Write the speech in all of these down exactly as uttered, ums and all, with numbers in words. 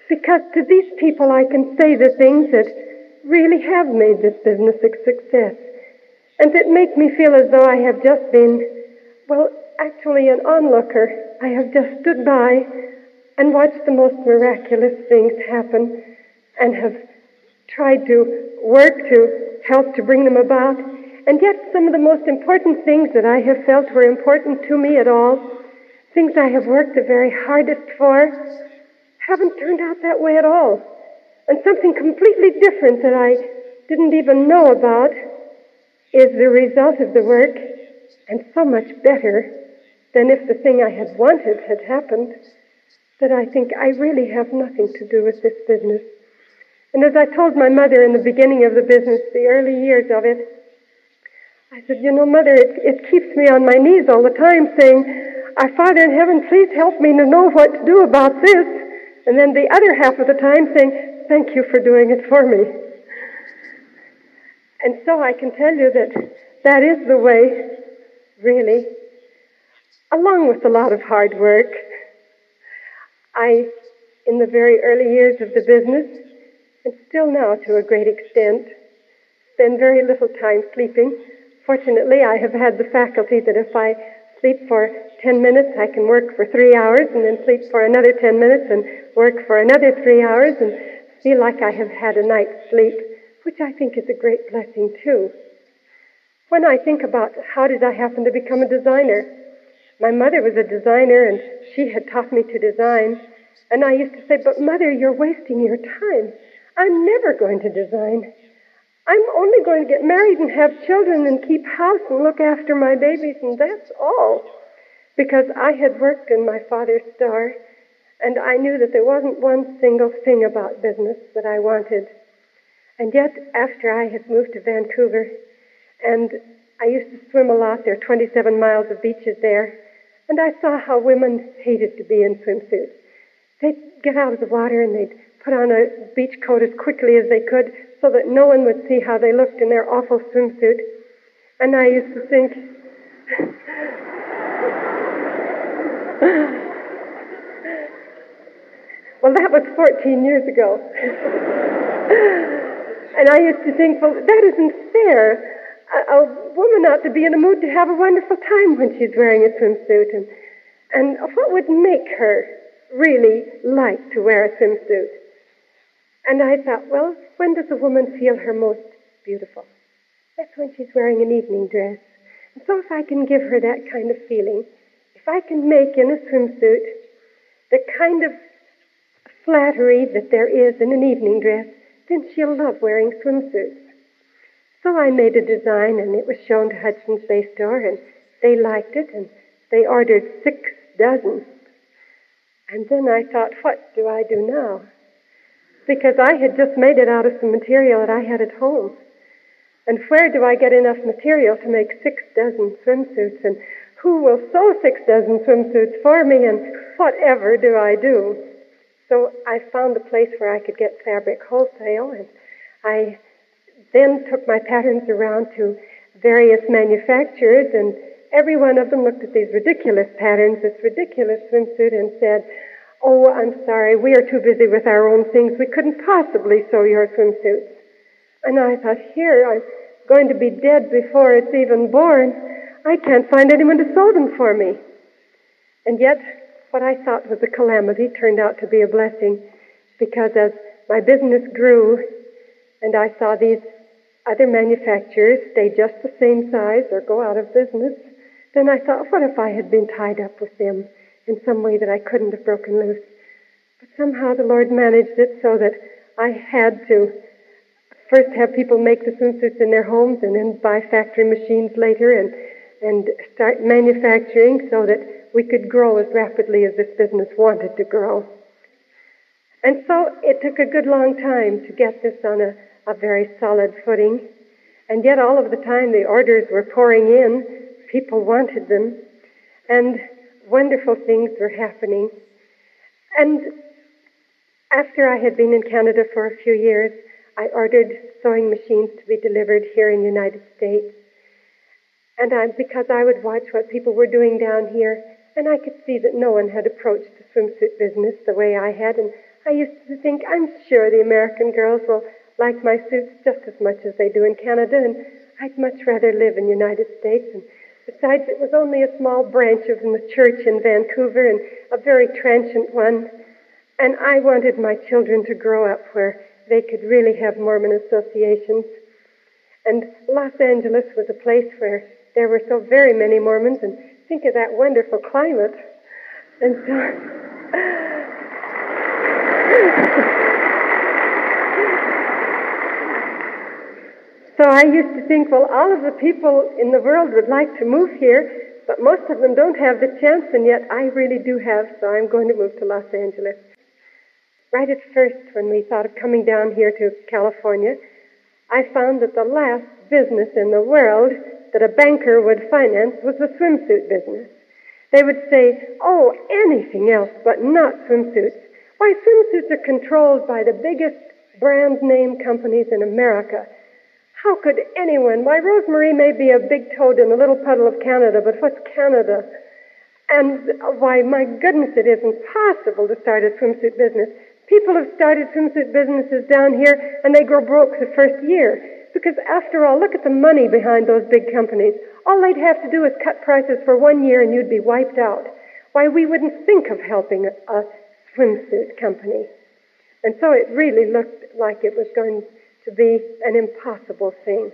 Because to these people I can say the things that really have made this business a success, and that make me feel as though I have just been, well, actually an onlooker. I have just stood by and watched the most miraculous things happen and have tried to work to help to bring them about. And yet some of the most important things that I have felt were important to me at all, things I have worked the very hardest for, haven't turned out that way at all. And something completely different that I didn't even know about is the result of the work, and so much better than if the thing I had wanted had happened, that I think I really have nothing to do with this business. And as I told my mother in the beginning of the business, the early years of it, I said, you know, Mother, it, it keeps me on my knees all the time saying, our Father in heaven, please help me to know what to do about this. And then the other half of the time saying, thank you for doing it for me. And so I can tell you that that is the way, really, along with a lot of hard work. I, in the very early years of the business, and still now to a great extent, spend very little time sleeping. Fortunately, I have had the faculty that if I sleep for ten minutes, I can work for three hours, and then sleep for another ten minutes and work for another three hours, and feel like I have had a night's sleep, which I think is a great blessing too. When I think about how did I happen to become a designer, my mother was a designer and she had taught me to design, and I used to say, but Mother, you're wasting your time. I'm never going to design. I'm only going to get married and have children and keep house and look after my babies, and that's all. Because I had worked in my father's store, and I knew that there wasn't one single thing about business that I wanted. And yet, after I had moved to Vancouver, and I used to swim a lot, there are twenty-seven miles of beaches there, and I saw how women hated to be in swimsuits. They'd get out of the water and they'd put on a beach coat as quickly as they could so that no one would see how they looked in their awful swimsuit. And I used to think, well, that was fourteen years ago. And I used to think, well, that isn't fair. A, a woman ought to be in a mood to have a wonderful time when she's wearing a swimsuit. And, and what would make her really like to wear a swimsuit? And I thought, well, when does a woman feel her most beautiful? That's when she's wearing an evening dress. And so if I can give her that kind of feeling, if I can make in a swimsuit the kind of flattery that there is in an evening dress, then she'll love wearing swimsuits. So I made a design, and it was shown to Hudson's Bay Store, and they liked it, and they ordered six dozen. And then I thought, what do I do now? Because I had just made it out of some material that I had at home. And where do I get enough material to make six dozen swimsuits? And who will sew six dozen swimsuits for me? And whatever do I do? So I found a place where I could get fabric wholesale, and I then took my patterns around to various manufacturers, and every one of them looked at these ridiculous patterns, this ridiculous swimsuit, and said, oh, I'm sorry, we are too busy with our own things. We couldn't possibly sew your swimsuits. And I thought, here, I'm going to be dead before it's even born. I can't find anyone to sew them for me. And yet, what I thought was a calamity turned out to be a blessing, because as my business grew and I saw these other manufacturers stay just the same size or go out of business, then I thought, what if I had been tied up with them in some way that I couldn't have broken loose? But somehow the Lord managed it so that I had to first have people make the swimsuits in their homes and then buy factory machines later and, and start manufacturing so that we could grow as rapidly as this business wanted to grow. And so it took a good long time to get this on a, a very solid footing. And yet all of the time the orders were pouring in. People wanted them. And wonderful things were happening. And after I had been in Canada for a few years, I ordered sewing machines to be delivered here in the United States. And I, because I would watch what people were doing down here, and I could see that no one had approached the swimsuit business the way I had, and I used to think, I'm sure the American girls will like my suits just as much as they do in Canada, and I'd much rather live in the United States. And besides, it was only a small branch of the church in Vancouver, and a very transient one. And I wanted my children to grow up where they could really have Mormon associations. And Los Angeles was a place where there were so very many Mormons, and think of that wonderful climate. And so... So I used to think, well, all of the people in the world would like to move here, but most of them don't have the chance, and yet I really do have, so I'm going to move to Los Angeles. Right at first, when we thought of coming down here to California, I found that the last business in the world that a banker would finance was the swimsuit business. They would say, oh, anything else but not swimsuits. Why, swimsuits are controlled by the biggest brand name companies in America. How could anyone? Why, Rosemary may be a big toad in a little puddle of Canada, but what's Canada? And why, my goodness, it isn't possible to start a swimsuit business. People have started swimsuit businesses down here, and they go broke the first year. Because after all, look at the money behind those big companies. All they'd have to do is cut prices for one year, and you'd be wiped out. Why, we wouldn't think of helping a, a swimsuit company. And so it really looked like it was going to be an impossible thing.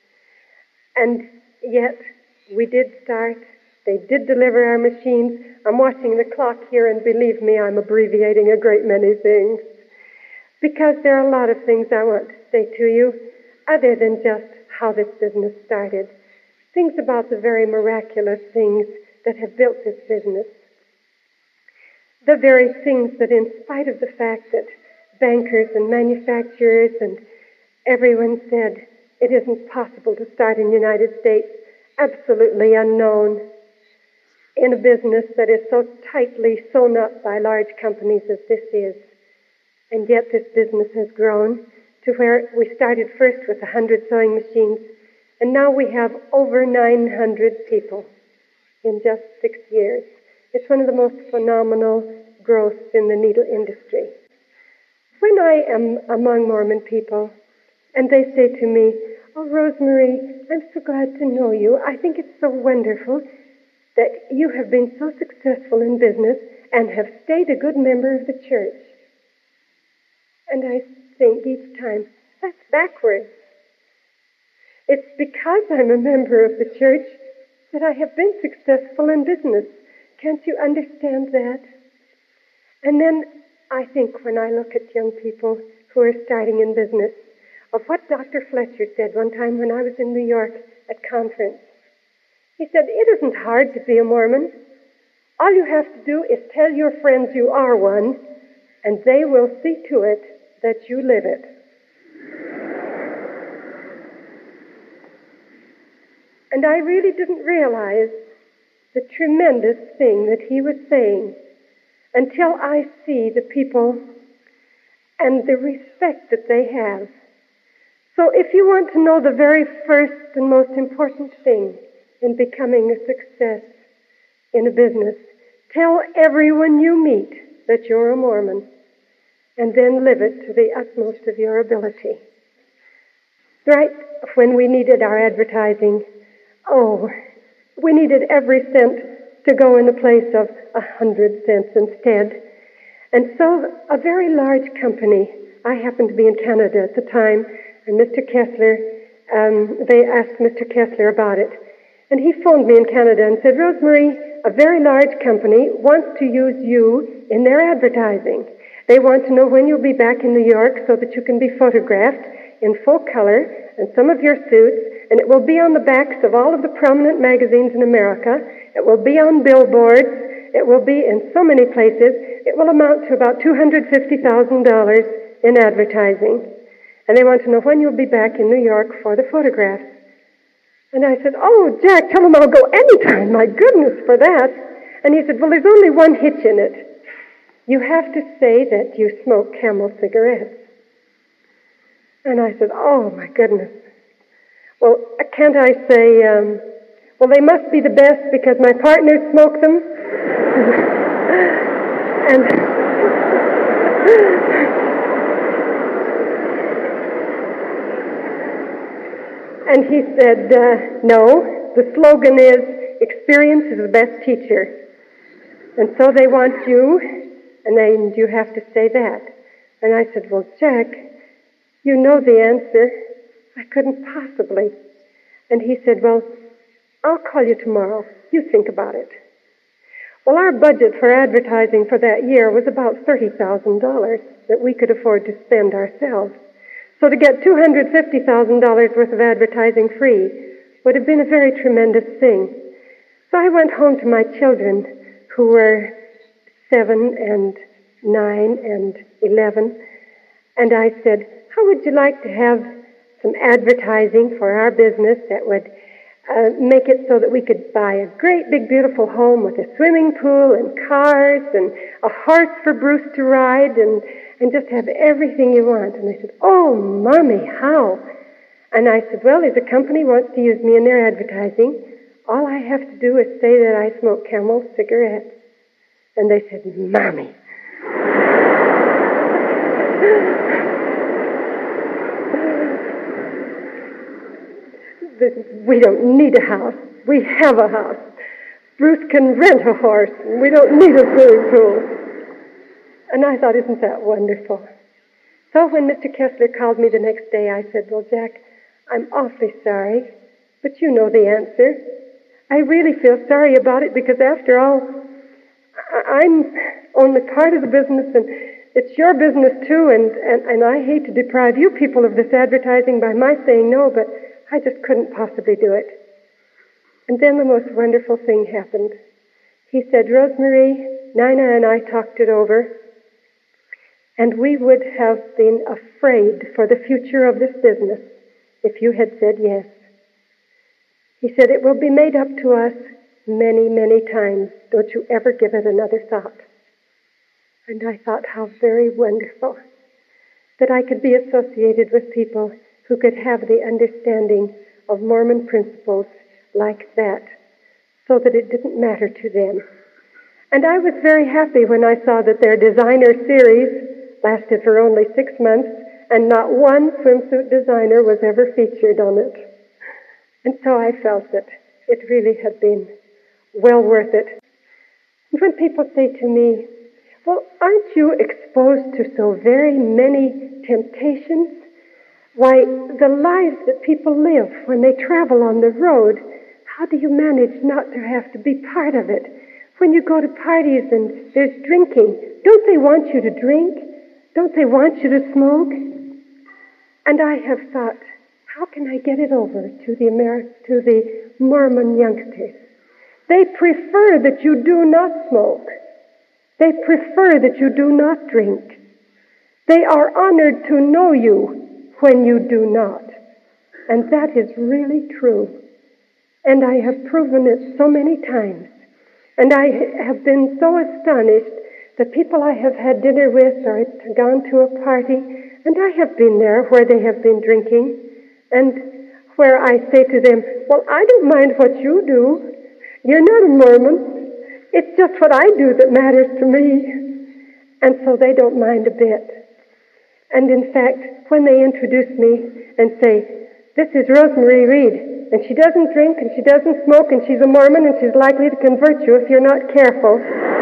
And yet, we did start. They did deliver our machines. I'm watching the clock here, and believe me, I'm abbreviating a great many things. Because there are a lot of things I want to say to you, other than just how this business started. Things about the very miraculous things that have built this business. The very things that, in spite of the fact that bankers and manufacturers and everyone said it isn't possible to start in the United States, absolutely unknown, in a business that is so tightly sewn up by large companies as this is. And yet this business has grown to where we started first with one hundred sewing machines, and now we have over nine hundred people in just six years. It's one of the most phenomenal growths in the needle industry. When I am among Mormon people, and they say to me, oh, Rosemary, I'm so glad to know you. I think it's so wonderful that you have been so successful in business and have stayed a good member of the church. And I think each time, that's backwards. It's because I'm a member of the church that I have been successful in business. Can't you understand that? And then I think when I look at young people who are starting in business, of what Doctor Fletcher said one time when I was in New York at conference. He said, it isn't hard to be a Mormon. All you have to do is tell your friends you are one, and they will see to it that you live it. And I really didn't realize the tremendous thing that he was saying until I see the people and the respect that they have. So if you want to know the very first and most important thing in becoming a success in a business, tell everyone you meet that you're a Mormon, and then live it to the utmost of your ability. Right when we needed our advertising, oh, we needed every cent to go in the place of a hundred cents instead. And so a very large company, I happened to be in Canada at the time, and Mister Kessler, um, they asked Mister Kessler about it. And he phoned me in Canada and said, Rosemary, a very large company wants to use you in their advertising. They want to know when you'll be back in New York so that you can be photographed in full color and some of your suits, and it will be on the backs of all of the prominent magazines in America. It will be on billboards. It will be in so many places. It will amount to about two hundred fifty thousand dollars in advertising. And they want to know when you'll be back in New York for the photographs. And I said, oh, Jack, tell them I'll go anytime. My goodness, for that. And he said, well, there's only one hitch in it. You have to say that you smoke Camel cigarettes. And I said, oh, my goodness. Well, can't I say, um, well, they must be the best because my partners smoke them? and... And he said, uh, no, the slogan is, experience is the best teacher. And so they want you, and then you have to say that. And I said, well, Jack, you know the answer. I couldn't possibly. And he said, well, I'll call you tomorrow. You think about it. Well, our budget for advertising for that year was about thirty thousand dollars that we could afford to spend ourselves. So to get two hundred fifty thousand dollars worth of advertising free would have been a very tremendous thing. So I went home to my children, who were seven and nine and eleven, and I said, how would you like to have some advertising for our business that would uh, make it so that we could buy a great big beautiful home with a swimming pool and cars and a horse for Bruce to ride and, and just have everything you want? And they said, oh, Mommy, how? And I said, well, if a company wants to use me in their advertising, all I have to do is say that I smoke Camel cigarettes. And they said, Mommy. We don't need a house. We have a house. Bruce can rent a horse. And we don't need a swimming pool. And I thought, isn't that wonderful? So when Mister Kessler called me the next day, I said, well, Jack, I'm awfully sorry, but you know the answer. I really feel sorry about it because, after all, I'm only part of the business, and it's your business, too, and, and, and I hate to deprive you people of this advertising by my saying no, but I just couldn't possibly do it. And then the most wonderful thing happened. He said, Rosemary, Nina and I talked it over, and we would have been afraid for the future of this business if you had said yes. He said, it will be made up to us many, many times. Don't you ever give it another thought. And I thought, how very wonderful that I could be associated with people who could have the understanding of Mormon principles like that, so that it didn't matter to them. And I was very happy when I saw that their designer series lasted for only six months, and not one swimsuit designer was ever featured on it. And so I felt that it really had been well worth it. And when people say to me, well, aren't you exposed to so very many temptations? Why, the lives that people live when they travel on the road, how do you manage not to have to be part of it? When you go to parties and there's drinking, don't they want you to drink? Don't they want you to smoke? And I have thought, how can I get it over to the Ameri- to the Mormon youngsters? They prefer that you do not smoke. They prefer that you do not drink. They are honored to know you when you do not. And that is really true. And I have proven it so many times. And I have been so astonished. The people I have had dinner with or gone to a party, and I have been there where they have been drinking, and where I say to them, well, I don't mind what you do. You're not a Mormon. It's just what I do that matters to me. And so they don't mind a bit. And in fact, when they introduce me and say, this is Rosemary Reed, and she doesn't drink, and she doesn't smoke, and she's a Mormon, and she's likely to convert you if you're not careful.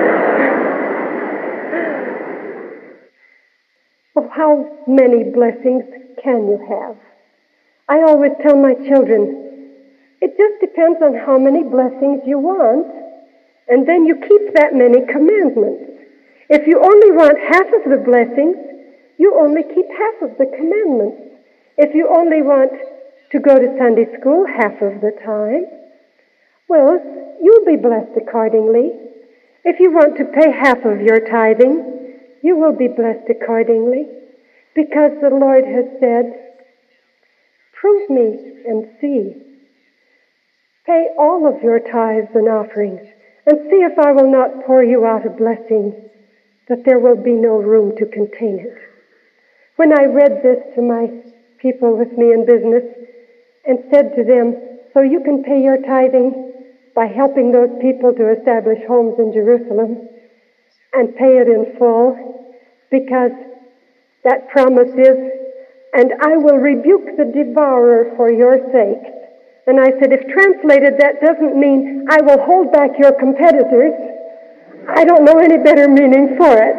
Well, how many blessings can you have? I always tell my children, it just depends on how many blessings you want, and then you keep that many commandments. If you only want half of the blessings, you only keep half of the commandments. If you only want to go to Sunday school half of the time, well, you'll be blessed accordingly. If you want to pay half of your tithing, you will be blessed accordingly, because the Lord has said, prove me and see. Pay all of your tithes and offerings, and see if I will not pour you out a blessing that there will be no room to contain it. When I read this to my people with me in business and said to them, so you can pay your tithing by helping those people to establish homes in Jerusalem and pay it in full, because that promise is and I will rebuke the devourer for your sake. And I said, if translated, that doesn't mean I will hold back your competitors. I don't know any better meaning for it.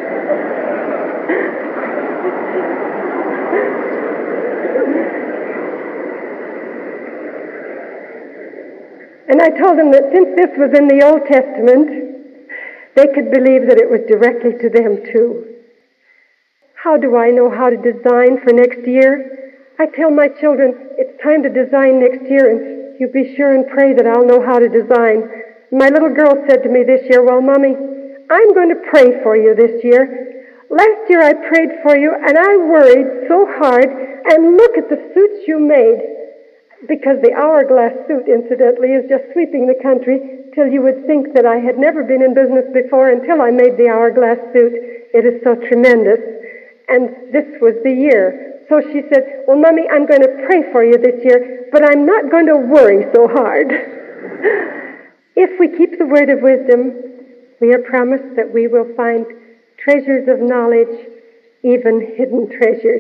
And I told them that since this was in the Old Testament, they could believe that it was directly to them too. How do I know how to design for next year? I tell my children, it's time to design next year, and you be sure and pray that I'll know how to design. My little girl said to me this year, well, Mommy, I'm going to pray for you this year. Last year I prayed for you, and I worried so hard, and look at the suits you made. Because the hourglass suit, incidentally, is just sweeping the country till you would think that I had never been in business before until I made the hourglass suit. It is so tremendous. And this was the year. So she said, well, Mommy, I'm going to pray for you this year, but I'm not going to worry so hard. If we keep the word of wisdom, we are promised that we will find treasures of knowledge, even hidden treasures.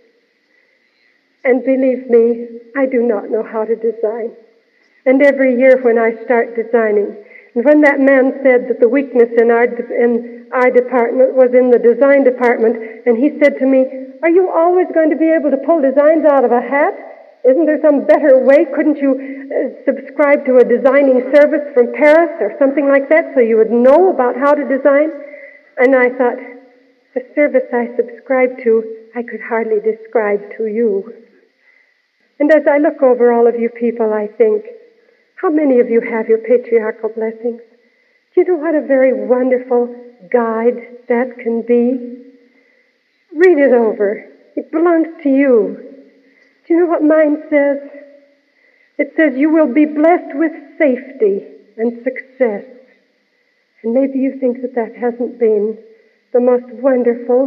And believe me, I do not know how to design. And every year when I start designing, and when that man said that the weakness in our, in our department was in the design department, and he said to me, are you always going to be able to pull designs out of a hat? Isn't there some better way? Couldn't you uh, subscribe to a designing service from Paris or something like that so you would know about how to design? And I thought, the service I subscribe to, I could hardly describe to you. And as I look over all of you people, I think, how many of you have your patriarchal blessings? Do you know what a very wonderful guide that can be? Read it over. It belongs to you. Do you know what mine says? It says you will be blessed with safety and success. And maybe you think that that hasn't been the most wonderful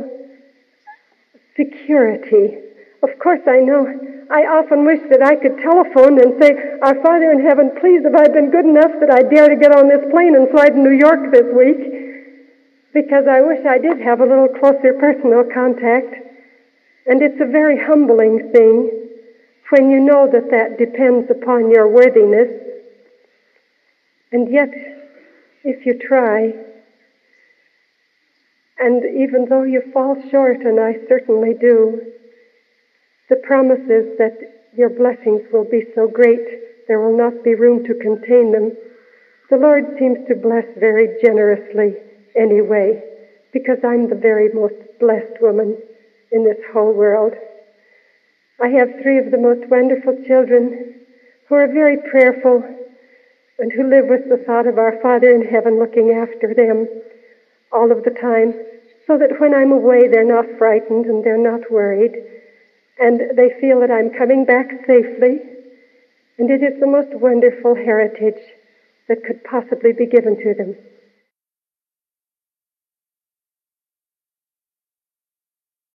security. Of course, I know. I often wish that I could telephone and say, our Father in heaven, please, have I been good enough that I dare to get on this plane and fly to New York this week? Because I wish I did have a little closer personal contact. And it's a very humbling thing when you know that that depends upon your worthiness. And yet, if you try, and even though you fall short, and I certainly do, the promise is that your blessings will be so great there will not be room to contain them. The Lord seems to bless very generously anyway, because I'm the very most blessed woman in this whole world. I have three of the most wonderful children who are very prayerful and who live with the thought of our Father in heaven looking after them all of the time, so that when I'm away they're not frightened and they're not worried, and they feel that I'm coming back safely, and it is the most wonderful heritage that could possibly be given to them.